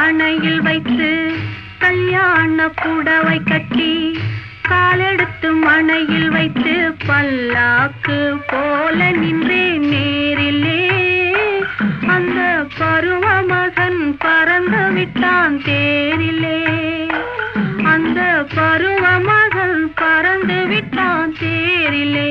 மணையில் வைத்து கல்யாண புடவை கட்டி காலெடுத்து மணையில் வைத்து பல்லாக்கு போல நின்றே நேரிலே அந்த பருவ மகன் பறந்து விட்டான் தேரிலே அந்த பருவ மகன் பறந்து விட்டான் தேரிலே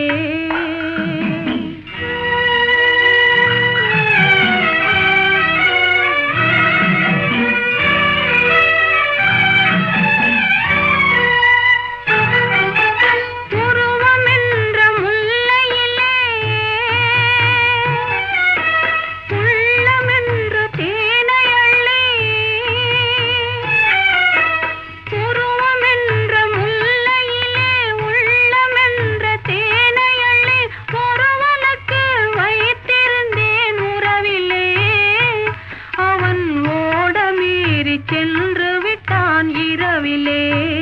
சென்று விட்டான் இரவிலே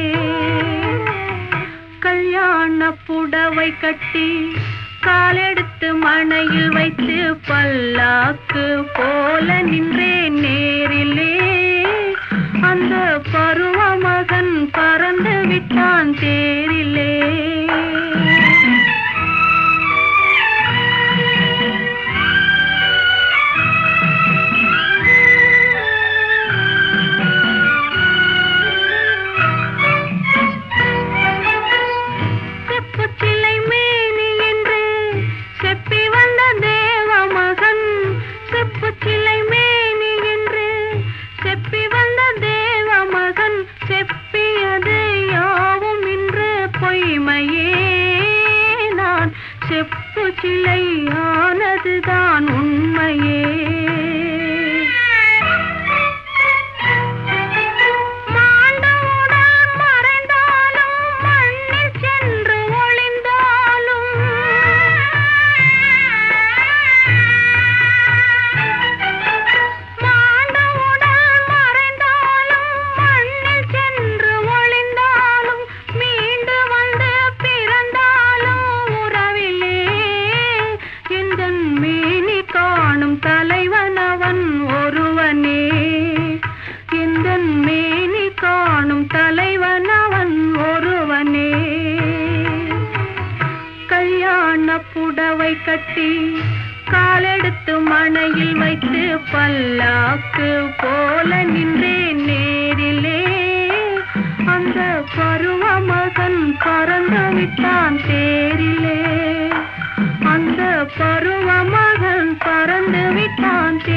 கல்யாண புடவை கட்டி காலெடுத்து மணையில் வைத்து பல்லாக்கு போல நின்றே நேரிலே அந்த பருவ மகன் பறந்து விட்டான் தேரிலே செப்பு சிலையானதுதான் உண்மையே மாண்டவுடன் மறைந்தாலும் மண்ணில் சென்று ஒளிந்தாலும் மாண்டவுடன் மறைந்தாலும் மண்ணில் சென்று ஒளிந்தாலும் மீண்டு வந்து பிறந்தாலும் உறவிலே எந்தன் மேனி காணும் தலைவன் அவன் ஒருவனே எந்தன் மேனி காணும் தலைவன் அவன் ஒருவனே கல்யாண புடவை கட்டி காலெடுத்து மணையில் வைத்து பல்லாக்கு போல நின்றே நேரிலே அந்த பருவ மகன் பறந்து விட்டான் தேரிலே அந்த பருவ மகன் பறந்து விட்டான்